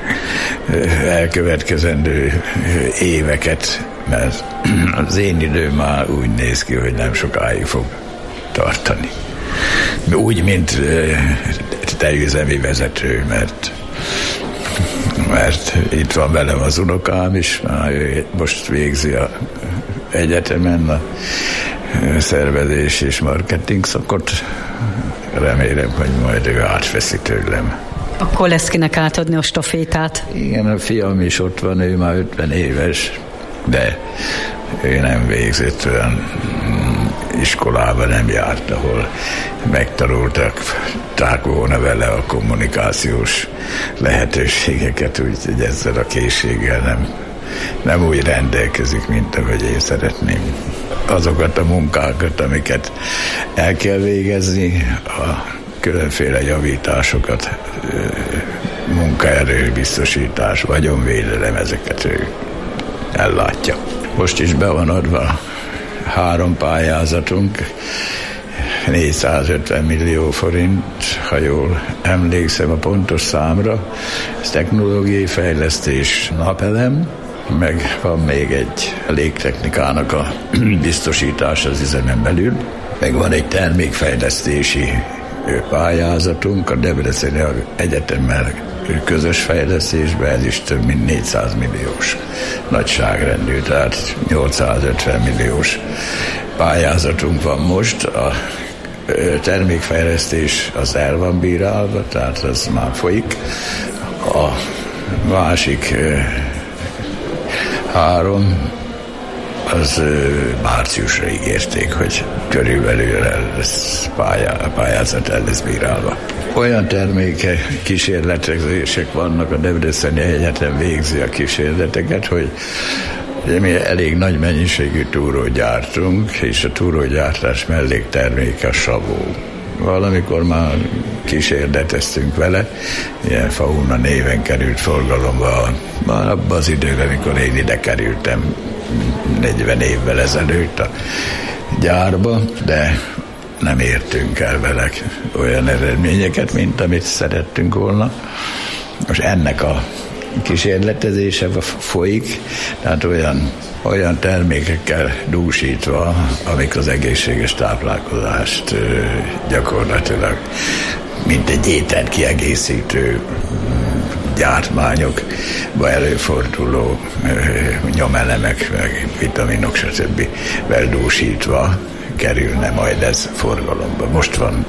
elkövetkezendő éveket, mert az én időm már úgy néz ki, hogy nem sokáig fog tartani. Úgy, mint tejüzemi vezető, mert, mert itt van velem az unokám is, ő most végzi a egyetemen a szervezés és marketing szakot. Remélem, hogy majd ő átveszi tőlem. Akkor lesz kinek átadni a stafétát? Igen, a fiam is ott van, ő már ötven éves, de ő nem végzett olyan iskolában, nem járt, ahol megtanultak ták volna vele a kommunikációs lehetőségeket, úgyhogy ezzel a készséggel nem, nem úgy rendelkezik, mint ahogy én szeretném. Azokat a munkákat, amiket el kell végezni, a különféle javításokat, munkaerő biztosítás, vagyonvédelem, ezeket ő ellátja. Most is be van adva három pályázatunk, négyszázötven millió forint, ha jól emlékszem a pontos számra. Ez technológiai fejlesztés, napelem, meg van még egy légtechnikának a biztosítás az üzemen belül, meg van egy termékfejlesztési pályázatunk a Debreceni Egyetemmel közös fejlesztésben, ez is több mint négyszáz milliós nagyságrendű, tehát nyolcszázötven milliós pályázatunk van most. A termékfejlesztés az el van bírálva, tehát az már folyik. A másik három, az márciusra ígérték, hogy körülbelül lesz pályá, a pályázat el lesz bírálva. Olyan terméke, kísérletezések vannak, a Debreceni Egyetem végzi a kísérleteket, hogy mi elég nagy mennyiségű túrót gyártunk, és a túrógyártás mellékterméke a savó. Valamikor már kísérleteztünk vele, ilyen Fauna néven került forgalomba, már abban az időben, amikor én ide kerültem, negyven évvel ezelőtt a gyárba, de nem értünk el vele olyan eredményeket, mint amit szerettünk volna. Most ennek a kísérletezése folyik, tehát olyan, olyan termékekkel dúsítva, amik az egészséges táplálkozást gyakorlatilag mint egy étel kiegészítő gyártmányokba előforduló nyomelemek, meg vitaminok, stb. Dúsítva kerülne majd ez forgalomba. Most van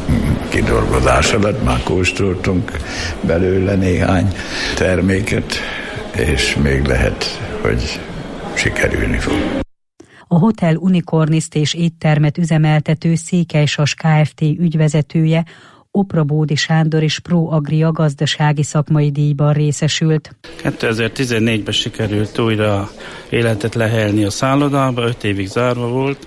kidolgozás alatt, már kóstoltunk belőle néhány terméket, és még lehet, hogy sikerülni fog. A Hotel Unicorniszt és éttermet üzemeltető Székelysas Kft. Ügyvezetője, Oprabódi Sándor és Pro Agria gazdasági szakmai díjban részesült. kétezer-tizennégyben sikerült újra életet lehelni a szállodába, öt évig zárva volt,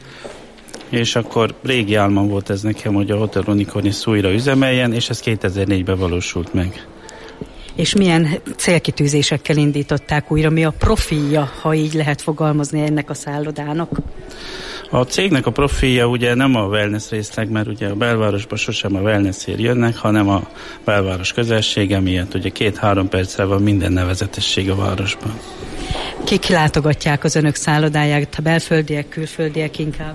és akkor régi álmam volt ez nekem, hogy a Hotel Unicorniszt újra üzemeljen, és ez kétezer-négyben valósult meg. És milyen célkitűzésekkel indították újra? Mi a profilja, ha így lehet fogalmazni ennek a szállodának? A cégnek a profilja ugye nem a wellness részleg, mert ugye a belvárosban sosem a wellnessért jönnek, hanem a belváros közelsége miatt. Ugye két-három perccel van minden nevezetesség a városban. Kik látogatják az önök szállodáját? A belföldiek, külföldiek inkább?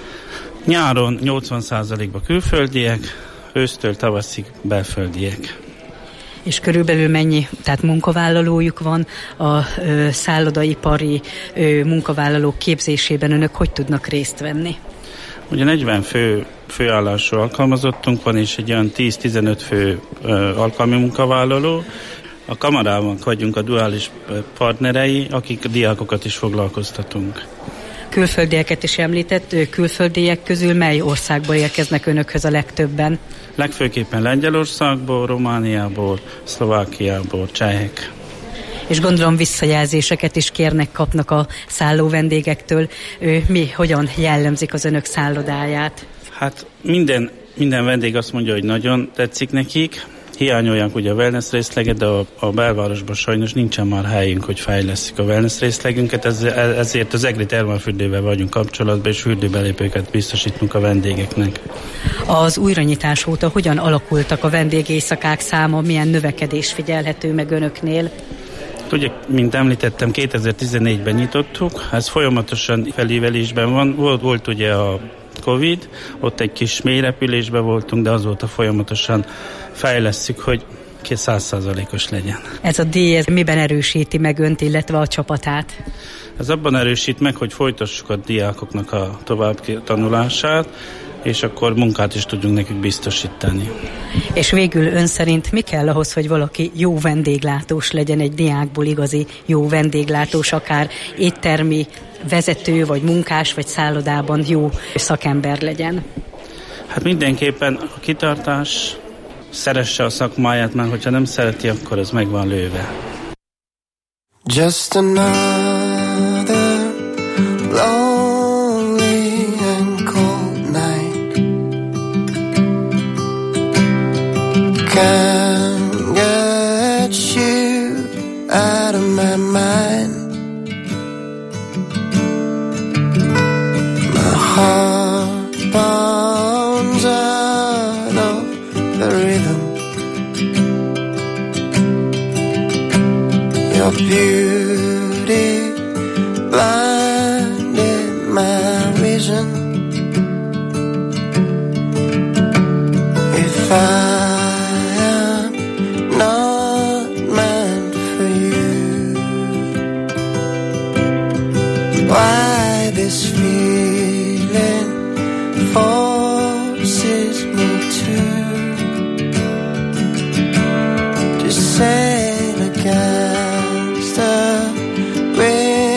Nyáron nyolcvan százalékban külföldiek, ősztől tavaszig belföldiek. És körülbelül mennyi, tehát munkavállalójuk van a ö, szállodaipari ö, munkavállalók képzésében, önök hogy tudnak részt venni? Ugye negyven fő főállású alkalmazottunk van, és egy olyan tíz-tizenöt fő ö, alkalmi munkavállaló. A kamarában vagyunk a duális partnerei, akik a diákokat is foglalkoztatunk. Külföldieket is említett, külföldiek közül mely országból érkeznek önökhöz a legtöbben? Legfőképpen Lengyelországból, Romániából, Szlovákiából, csehek. És gondolom visszajelzéseket is kérnek, kapnak a szálló vendégektől. Mi, hogyan jellemzik az önök szállodáját? Hát minden, minden vendég azt mondja, hogy nagyon tetszik nekik. Hiányolják ugye a wellness részleget, de a, a belvárosban sajnos nincsen már helyünk, hogy fejlesszük a wellness részlegünket, ez, ezért az EGRI termálfürdővel vagyunk kapcsolatban, és fürdőbelépőket biztosítunk a vendégeknek. Az újranyitás óta hogyan alakultak a vendégéjszakák száma, milyen növekedés figyelhető meg önöknél? Ugye, mint említettem, kétezer-tizennégyben nyitottuk, ez folyamatosan felívelésben van, volt, volt ugye a Covid, ott egy kis mélyrepülésben voltunk, de azóta folyamatosan fejlesszük, hogy ki száz százalékos legyen. Ez a díj, ez miben erősíti meg önt, illetve a csapatát? Ez abban erősít meg, hogy folytassuk a diákoknak a tovább tanulását, és akkor munkát is tudjunk nekik biztosítani. És végül ön szerint mi kell ahhoz, hogy valaki jó vendéglátós legyen, egy diákból igazi jó vendéglátós, akár éttermi vezető, vagy munkás, vagy szállodában jó szakember legyen? Hát mindenképpen a kitartás, szeresse a szakmáját, mert hogyha nem szereti, akkor ez meg van lőve. Just another lonely and cold night. Can't get you out of my mind. My heart pounds out of the rhythm. Your beauty blinded my vision. If I am not meant for you, why this feeling forces me to to sail against the wind.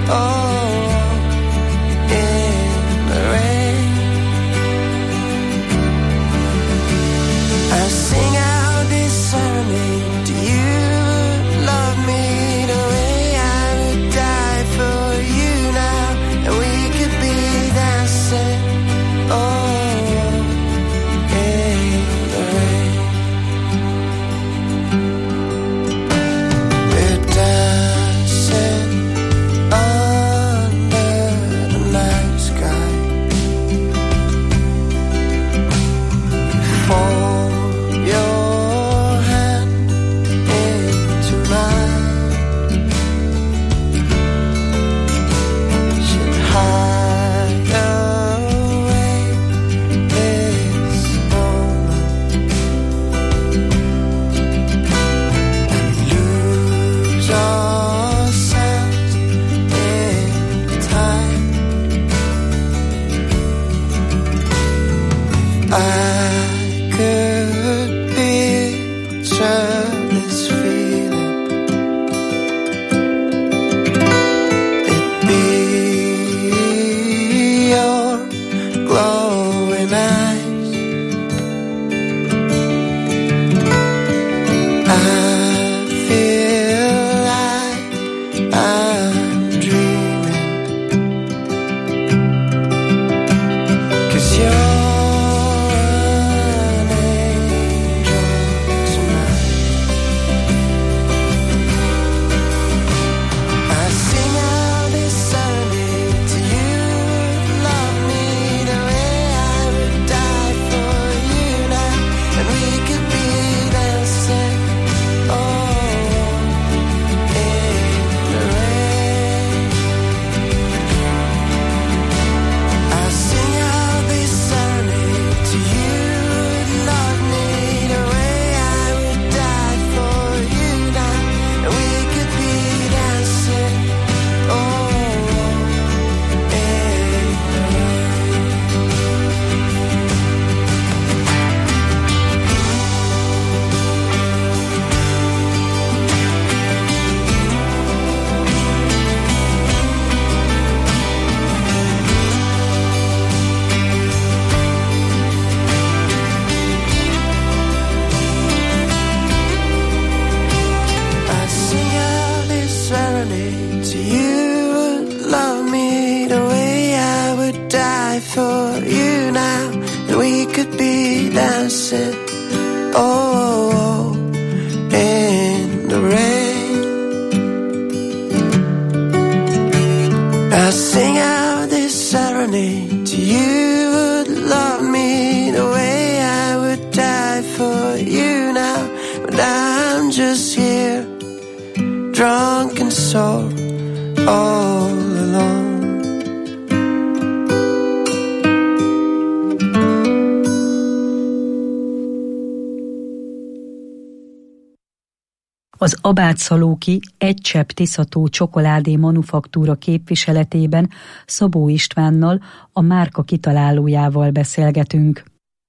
Az Abátszalóki Egy Csepp Tiszató csokoládé manufaktúra képviseletében Szabó Istvánnal, a márka kitalálójával beszélgetünk.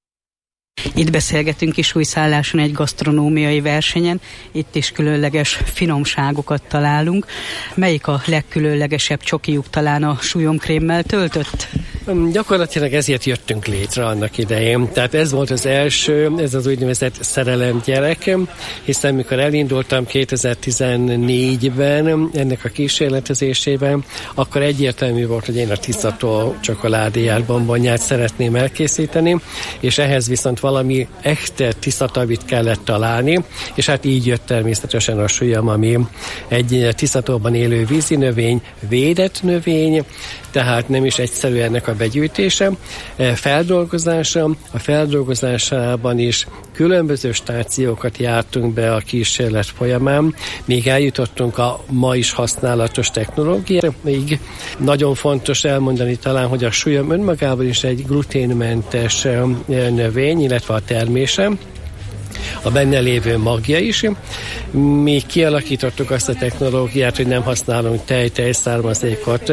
Itt beszélgetünk Kisújszálláson egy gasztronómiai versenyen, itt is különleges finomságokat találunk. Melyik a legkülönlegesebb csokijuk, talán a súlyomkrémmel töltött? Gyakorlatilag ezért jöttünk létre annak idején. Tehát ez volt az első, ez az úgynevezett szerelemgyerek, hiszen mikor elindultam kétezer-tizennégyben ennek a kísérletezésében, akkor egyértelmű volt, hogy én a Tiszató csokoládéját, bombonját szeretném elkészíteni, és ehhez viszont valami echte Tiszatavit kellett találni, és hát így jött természetesen a súlyom, ami egy Tiszatóban élő vízi növény, védett növény, tehát nem is egyszerű ennek a begyűjtése, feldolgozása. A feldolgozásában is különböző stációkat jártunk be a kísérlet folyamán, még eljutottunk a ma is használatos technológiára. Még nagyon fontos elmondani talán, hogy a súlyom önmagában is egy gluténmentes növény, illetve a termése. a benne lévő magja is. Mi kialakítottuk azt a technológiát, hogy nem használunk tej, tejszármazékot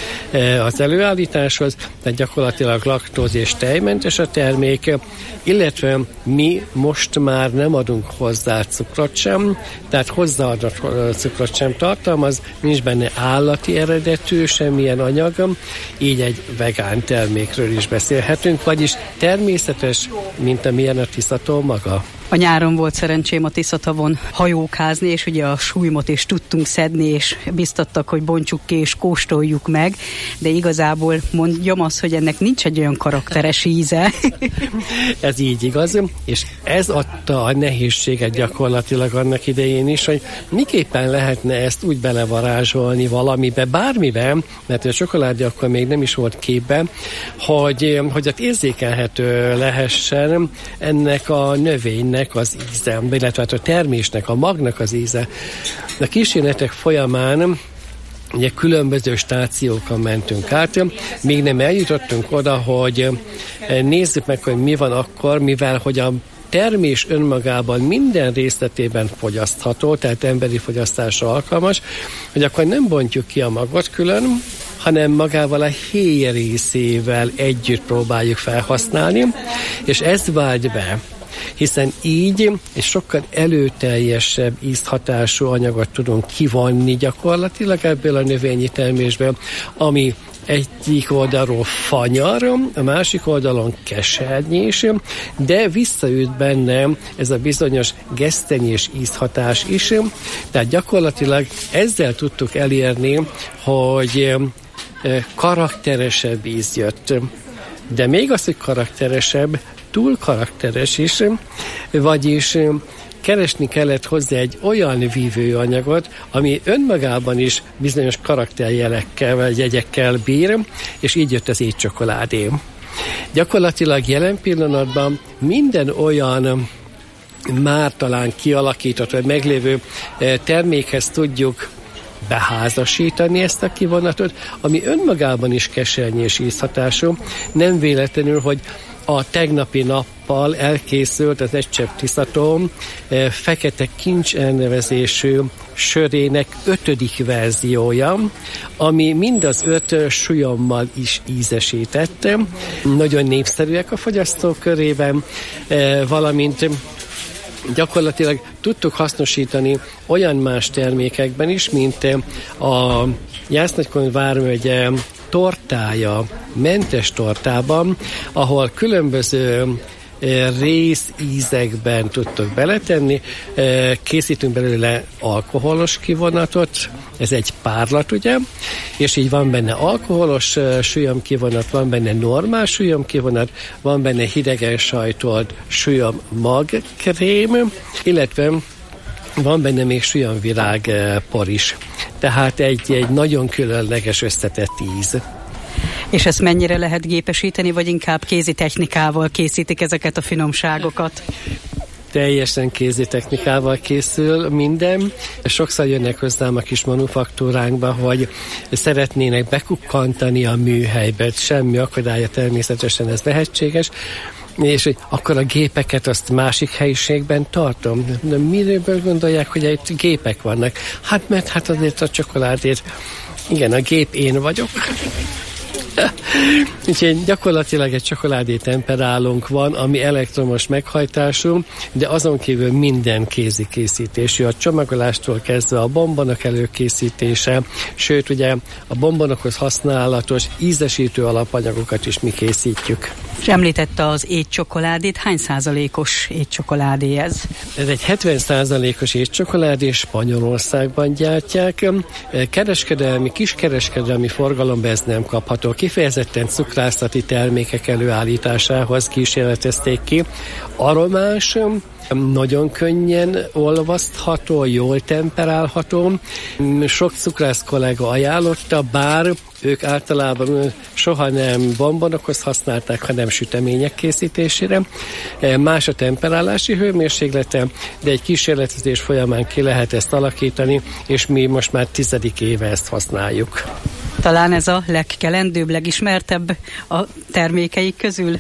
az előállításhoz, tehát gyakorlatilag laktóz és tejmentes a termék, illetve mi most már nem adunk hozzá cukrot sem, tehát hozzáadott cukrot sem tartalmaz, nincs benne állati eredetű semmilyen anyag, így egy vegán termékről is beszélhetünk, vagyis természetes, mint amilyen a Tiszató maga. A nyáron volt szerencsém a Tiszatavon hajókázni, és ugye a súlymot is tudtunk szedni, és biztattak, hogy bontsuk ki és kóstoljuk meg, de igazából mondjam azt, hogy ennek nincs egy olyan karakteres íze. Ez így igaz, és ez adta a nehézséget gyakorlatilag annak idején is, hogy miképpen lehetne ezt úgy belevarázsolni valamibe, bármiben, mert a csokoládé akkor még nem is volt képben, hogy, hogy ott érzékelhető lehessen ennek a növénynek az íze, illetve a termésnek, a magnak az íze. A kísérletek folyamán ugye különböző stációkon mentünk át, még nem eljutottunk oda, hogy nézzük meg, hogy mi van akkor, mivel hogy a termés önmagában minden részletében fogyasztható, tehát emberi fogyasztásra alkalmas, hogy akkor nem bontjuk ki a magot külön, hanem magával a héj részével együtt próbáljuk felhasználni, és ez vált be, hiszen így egy sokkal előteljesebb ízhatású anyagot tudunk kivonni gyakorlatilag ebből a növényi termésből, ami egyik oldalról fanyar, a másik oldalon kesernyés, de visszaüt benne ez a bizonyos gesztenyés ízhatás is, tehát gyakorlatilag ezzel tudtuk elérni, hogy karakteresebb íz jött. De még az, hogy karakteresebb, túl karakteres is, vagyis keresni kellett hozzá egy olyan vívőanyagot, ami önmagában is bizonyos karakterjelekkel vagy jegyekkel bír, és így jött az étcsokoládé. Gyakorlatilag jelen pillanatban minden olyan már talán kialakított vagy meglévő termékhez tudjuk beházasítani ezt a kivonatot, ami önmagában is kesernyés ízhatású. Nem véletlenül, hogy a tegnapi nappal elkészült az Egy Csepp Tiszató e, fekete kincs elnevezésű sörének ötödik verziója, ami mind az öt súlyommal is ízesített. Nagyon népszerűek a fogyasztók körében, e, valamint gyakorlatilag tudtuk hasznosítani olyan más termékekben is, mint a Jász-Nagykun vármegye tortája, mentes tortában, ahol különböző részízekben tudtok beletenni. Készítünk belőle alkoholos kivonatot, ez egy párlat, ugye, és így van benne alkoholos sűjom kivonat, van benne normál sűjom kivonat, van benne hidegen sajtolt sűjom magkrém, illetve van benne még sűjomvirág por is. Tehát egy, egy nagyon különleges összetett íz. És ezt mennyire lehet gépesíteni, vagy inkább kézi technikával készítik ezeket a finomságokat? Teljesen kézi technikával készül minden. Sokszor jönnek hozzám a kis manufaktúránkba, hogy szeretnének bekukkantani a műhelybe. Semmi akadálya, természetesen ez lehetséges. És hogy akkor a gépeket azt másik helyiségben tartom. De miről gondolják, hogy itt gépek vannak? Hát mert hát azért a csokoládét, igen, a gép én vagyok. Úgyhogy gyakorlatilag egy csokoládé temperálónk van, ami elektromos meghajtású, de azon kívül minden kézi készítésű, a csomagolástól kezdve a bombonok előkészítése, sőt ugye a bombonokhoz használatos ízesítő alapanyagokat is mi készítjük. És említette az étcsokoládét, hány százalékos étcsokoládé ez? Ez egy hetven százalékos étcsokoládé, Spanyolországban gyártják. Kereskedelmi, kiskereskedelmi forgalomban ez nem kapható. Kifejezetten cukrászati termékek előállításához kísérletezték ki. Aromás, nagyon könnyen olvasztható, jól temperálható. Sok cukrász kollega ajánlotta, bár ők általában soha nem bombonokhoz használták, hanem sütemények készítésére. Más a temperálási hőmérséklete, de egy kísérletezés folyamán ki lehet ezt alakítani, és mi most már tizedik éve ezt használjuk. Talán ez a legkelendőbb, legismertebb a termékeik közül?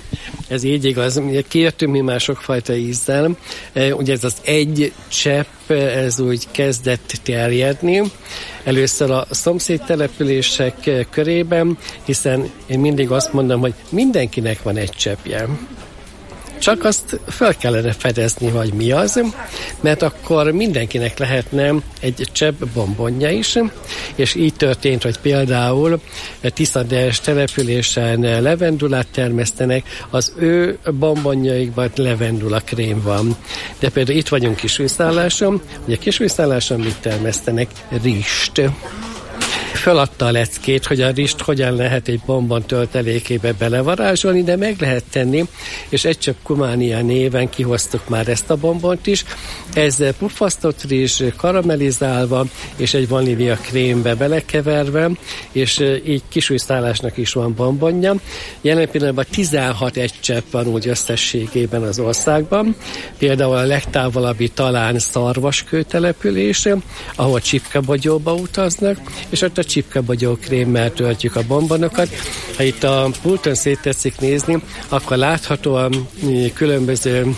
ez így igaz. Kértünk mi már sokfajta ízzel. Ugye ez az egy csepp, ez úgy kezdett terjedni. Először a szomszédtelepülések körében, hiszen én mindig azt mondom, hogy mindenkinek van egy cseppje. Csak azt fel kellene fedezni, hogy mi az, mert akkor mindenkinek lehetne egy csepp bombonja is, és így történt, hogy például Tiszaders településen levendulát termesztenek, az ő bombonjaikban levendula krém van. De például itt vagyunk Kisújszálláson, ugye Kisújszálláson mit termesztenek? Rist. Föladta a leckét, hogy a rist hogyan lehet egy bombon töltelékébe belevarázsolni, de meg lehet tenni, és egy csepp kumánia néven kihoztuk már ezt a bombont is. Ez puffasztott rizs karamellizálva, és egy vanília krémbe belekeverve, és így Kisújszállásnak is van bombonja. Jelen pillanatban tizenhat egy csepp van úgy összességében az országban. Például a legtávolabbi talán Szarvaskő település, ahol csipkabogyóba utaznak, és ott a csipkabogyó krémmel töltjük a bombonokat. Ha itt a pulton szét tetszik nézni, akkor láthatóan különböző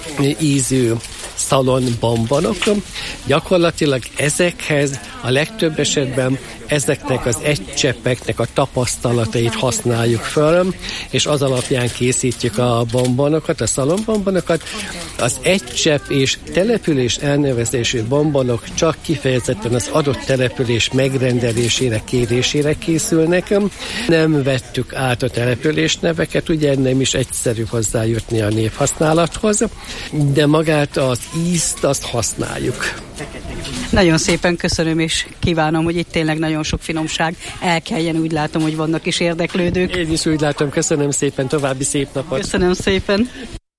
ízű szalon bombonok. Gyakorlatilag ezekhez a legtöbb esetben ezeknek az egy cseppeknek a tapasztalatait használjuk föl, és az alapján készítjük a bombonokat, a szalonbombonokat. Az egy csepp és település elnevezésű bombonok csak kifejezetten az adott település megrendelésére, kérésére készülnek. Nem vettük át a település neveket, ugye nem is egyszerű hozzájutni a névhasználathoz, de magát az ízt azt használjuk. Nagyon szépen köszönöm, és kívánom, hogy itt tényleg nagyon sok finomság elkeljen, úgy látom, hogy vannak is érdeklődők. Én is úgy látom, köszönöm szépen, további szép napot. Köszönöm szépen.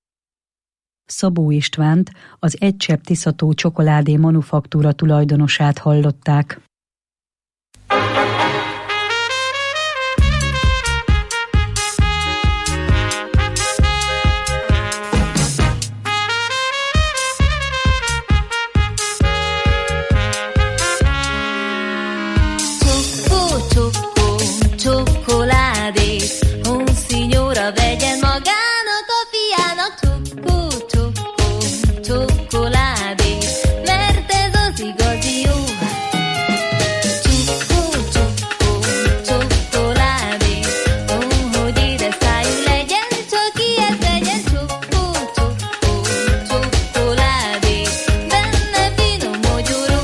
Szabó Istvánt, az Egy Csepp Tiszató csokoládé manufaktúra tulajdonosát hallották. Vegyen magának a fiának csokó, csokó, csokoládé, mert ez az igazi jó. Csokó, csokó, csokoládé, ó, hogy édes szájú legyen, csak ilyet vegyen. Csokó, csokó, csokoládé, benne finom mogyoró.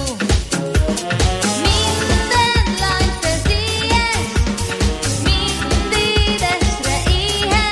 Minden lány szeszélyes, mind édesre éhes.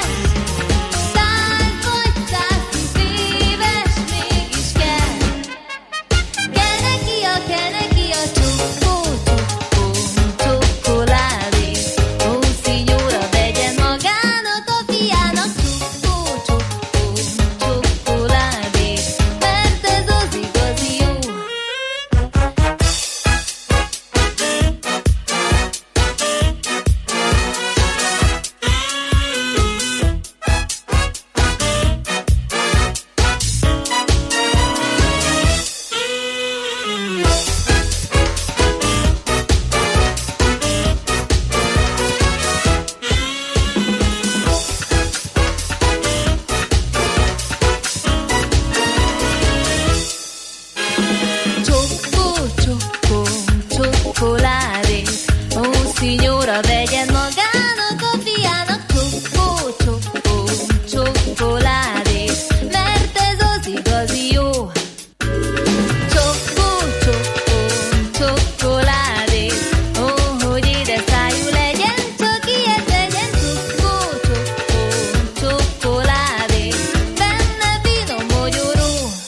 Signora, vegyen magának a fiának csokó, csokó, csokoládé, mert ez az igazi jó. Csokó, csokó, csokoládé, ó, hogy édes szájú legyen, csak ilyet vegyen. Csokó, csokó, csokoládé, benne finom mogyoró.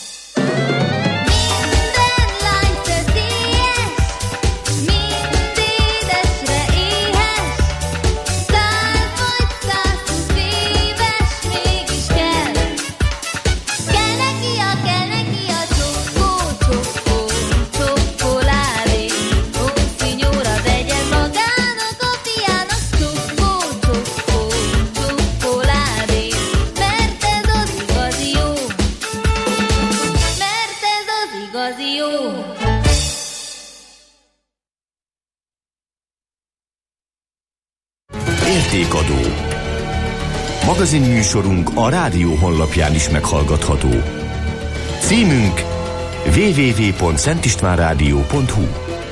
Minden lány szeszélyes, mind édesre éhes, száz vagy százhúsz éves mégis kell. Kell neki a, kell neki a csokó, csokó, csokoládé, ó, signora, vegyen magának a fiának csokó, csokó, csokoládé, mert ez az igazi jó. Mert ez az igazi jó. Értékadó. Magazinműsorunk a rádió honlapján is meghallgatható. Címünk double-u double-u double-u pont szentistvánrádió pont hu.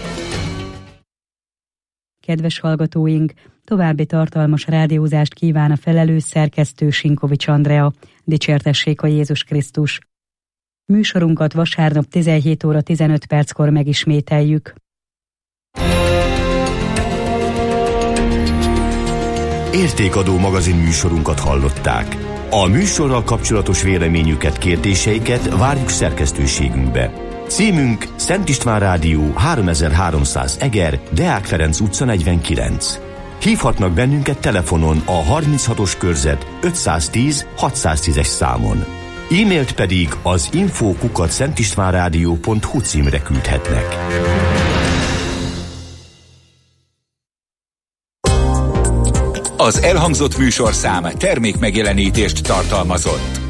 Kedves hallgatóink, további tartalmas rádiózást kíván a felelős szerkesztő Sinkovics Andrea. Dicsértessék a Jézus Krisztus! Műsorunkat vasárnap tizenhét óra tizenöt perckor megismételjük. Értékadó magazin műsorunkat hallották. A műsorral kapcsolatos véleményüket, kérdéseiket várjuk szerkesztőségünkbe. Címünk Szent István Rádió háromezer-háromszáz Eger, Deák Ferenc utca negyvenkilenc. Hívhatnak bennünket telefonon a harminchatos körzet ötszáztíz hatszáztízes számon. E-mailt pedig az info kukac szentistvánrádió pont hu címre küldhetnek. Az elhangzott műsorszám termék megjelenítést tartalmazott.